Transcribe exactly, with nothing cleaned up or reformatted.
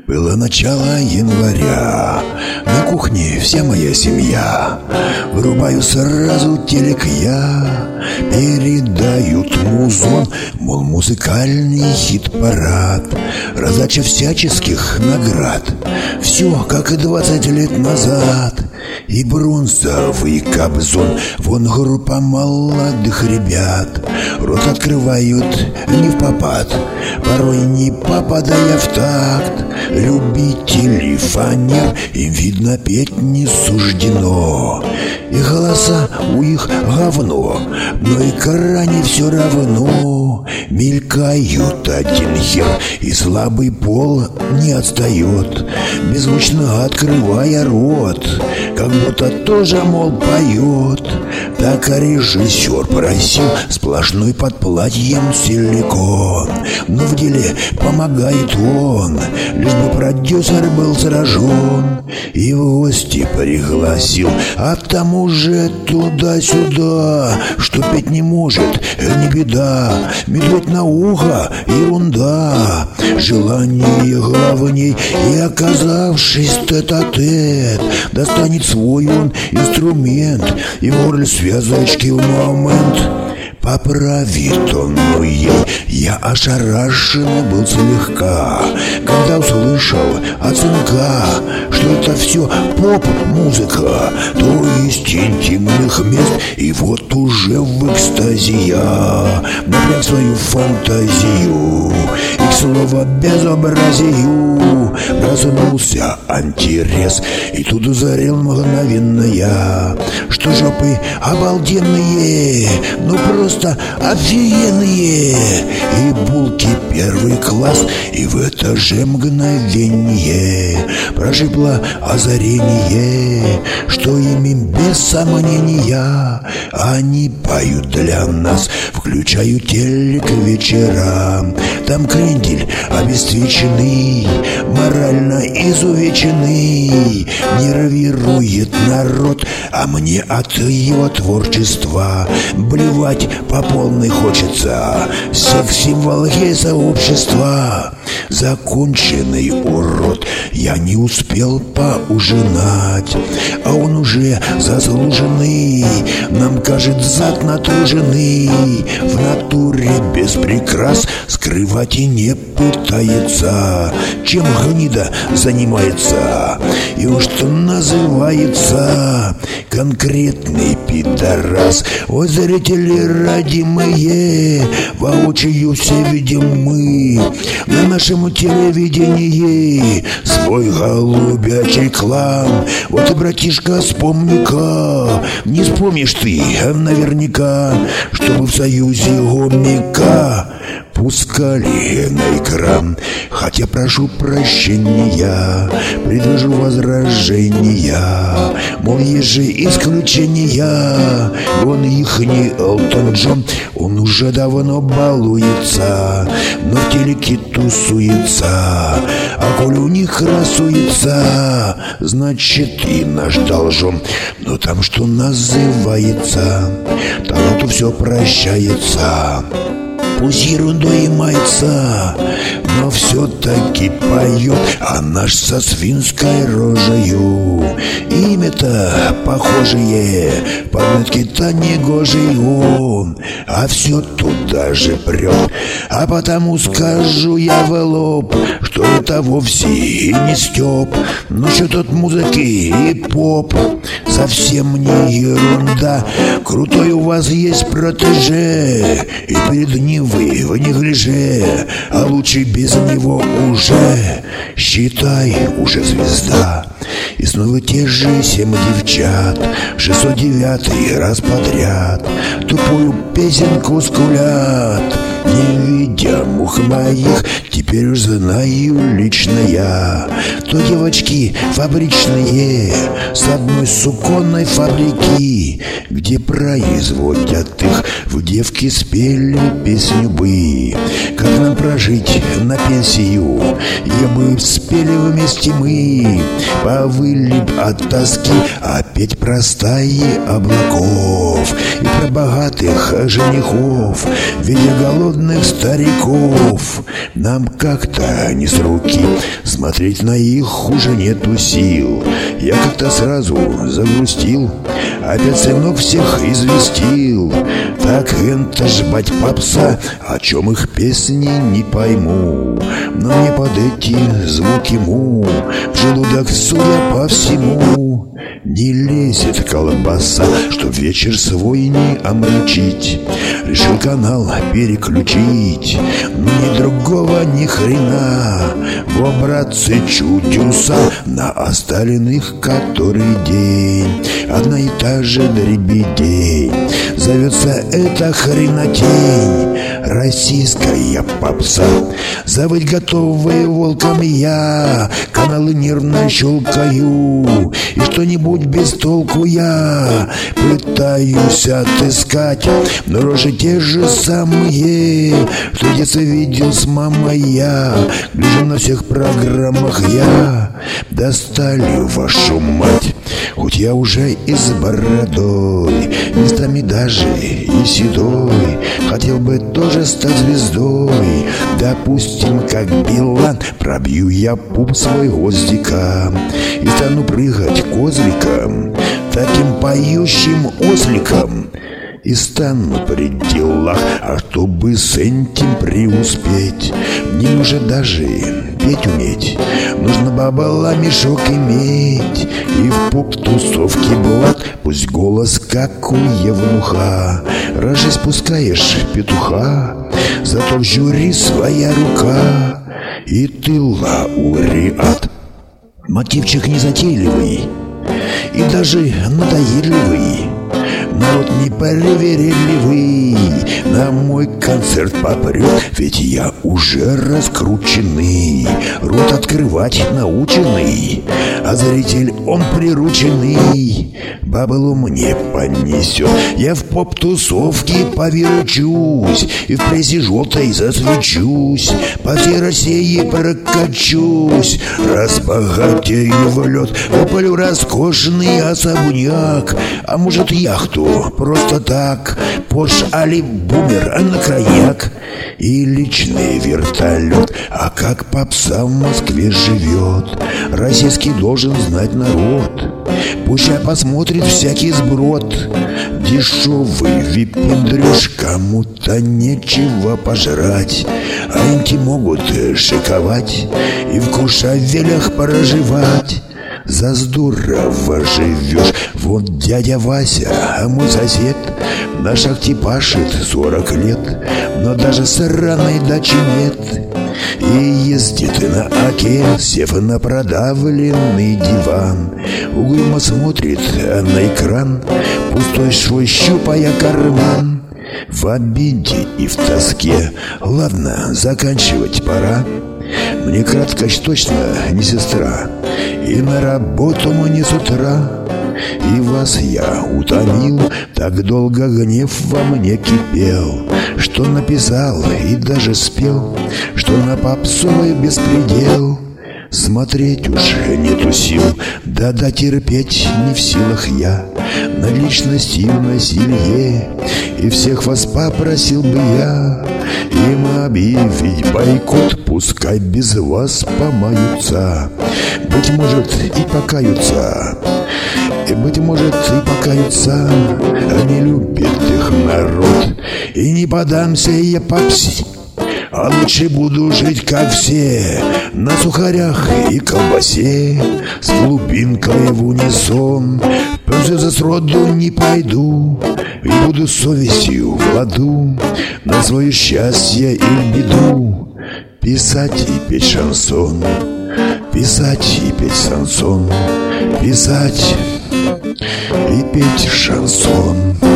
Было начало января, на кухне вся моя семья. Врубаю сразу телек я, передают музон, мол, музыкальный хит-парад, раздача всяческих наград. Все, как и двадцать лет назад. И бронзовый кобзон, вон группа молодых ребят рот открывают не впопад, порой не попадая в такт. Любители фанер, им видно петь не суждено, и голоса у их говно, но экране все равно мелькают один хер, и слабый пол не отстает, беззвучно открывая рот, как будто тоже, мол, поет. Так а режиссер просил сплошной под платьем силикон, но в деле помогает он, лишь бы продюсер был сражен и в гости пригласил, а там уже туда-сюда, что петь не может, не беда, медведь на ухо, ерунда, желание главней, и оказавшись тет-а-тет, достанет свой он инструмент и в горле связочки в момент поправит он, но ей я ошарашен был слегка, когда услышал от сынка, что это все поп-музыка, то есть интимных мест. И вот уже в экстазе я напряг свою фантазию и, к слову, безобразию проснулся антирез. И тут узарел мгновенно я, что жопы обалденные, ну просто офигенные, и булки первый класс. И в это же мгновение прошибло озарение, что ими без сомнения они поют для нас. Включаю телек вечерам, там крендель обесцвеченный, морально изувеченный, нервирует народ, а мне от его творчества блевать по полной хочется. Секс-символ гей-сообщества, законченный урод. Я не успел поужинать, а он уже заслуженный, нам кажет зад натруженный, в натуре без прикрас, скрывать и не пытается, чем гнида занимается, и уж что называется конкретный пидорас. Ой, зрители родимые, воочию все видим мы на нашем телевидении свой голубячий клан. Вот и, братишка, вспомни-ка, не вспомнишь ты наверняка, чтобы в союзе гомика пускали на экран. Хотя прошу прощения, предложу возражения, мол, есть же исключения. Вон ихний Элтон Джон, он уже давно балуется, но в телеке тусуется, а коль у них красуется, значит и наш должен. Но там что называется, таланту все прощается, пусть ерундой и мается, но все-таки поет, а наш со свинской рожею. Имя-то похожее, подметки-то негожий он, а все туда же прет. А потому скажу я в лоб, что это вовсе и не стёб. Ну что тут музыки и поп, совсем не ерунда. Крутой у вас есть протеже, и перед ним вы в неглиже, а лучше без него уже, считай, уже звезда. И снова те же семь девчат в шестьсот девятый раз подряд тупую песенку скулят, не видя мух моих. Теперь уж знаю лично я, то девочки фабричные с одной суконной фабрики, где производят их в девки спели песню бы. Как нам прожить на пенсию, я бы спели вместе мы, повыли б от тоски опять простые облаков. слов и про богатых женихов, видя голодных стариков. Нам как-то не с руки, смотреть на их уже нету сил. Я как-то сразу загрустил, опять сынок всех известил. Так это ж бать попса, о чем их песни не пойму. Но мне под эти звуки му в желудок, судя по всему, не лезет колбаса, чтоб вечер свой не омрачить. Решил канал переключить, но ни другого ни хрена. Во, братцы, чудеса на остальных который день. Одна и та же дребедень, зовется эта хренотень российская попса. Завыть готовые волком я, каналы нервно щелкаю, и что-нибудь без толку я пытаюсь отыскать, но рожи те же самые, что в детстве видел с мамой я. Гляжу на всех программах я, достали вашу мать. Хоть я уже и с бородой, местами даже и седой, хотел бы тоже стать звездой. Допустим, как Билан, пробью я пуп свой гвоздика и стану прыгать козликом, таким поющим осликом. И стану при делах, а чтобы с этим преуспеть, мне нужно даже петь уметь. Нужно бабала мешок иметь и в поп-тусовке блат, пусть голос как у евнуха. Рожи спускаешь петуха, зато в жюри своя рука, и ты лауреат. Мотивчик незатейливый и даже надоедливый. Народ непривередливый на мой концерт попрет, ведь я уже раскрученный, рот открывать наученный, а зритель он прирученный. Бабло мне понесет, я в поп-тусовке повиручусь и в прессе желтой засвечусь, по всей России прокачусь, разбогатею в лед, куплю роскошный особняк, а может яхту просто так, Порш али бумер на краяк и личный вертолет. А как попса в Москве живет, российский должен знать народ. Пусть посмотрит всякий сброд, дешевый випендрюш, кому-то нечего пожрать, а инки могут шиковать и в куршавелях проживать. За здорово живешь. Вот дядя Вася, а мой сосед, на шахте пашет сорок лет, но даже сраной дачи нет. И ездит на оке, сев на продавленный диван, угрюмо смотрит на экран, пустой свой щупая карман. В обиде и в тоске, ладно, заканчивать пора. Мне краткость точно не сестра, и на работу мне с утра. И вас я утомил, так долго гнев во мне кипел, что написал и даже спел, что на попсовый беспредел смотреть уже нету сил, да-да, терпеть не в силах я над личностью насилие. И всех вас попросил бы я им объявить бойкот, пускай без вас помаются, быть может и покаются, и быть может и покаются. Не любит их народ, и не подамся я попсе, а лучше буду жить, как все, на сухарях и колбасе, с глубинкой в унисон. Просто за сроду не пойду и буду совестью в ладу на свое счастье и беду писать и петь шансон, писать и петь шансон, писать и петь шансон.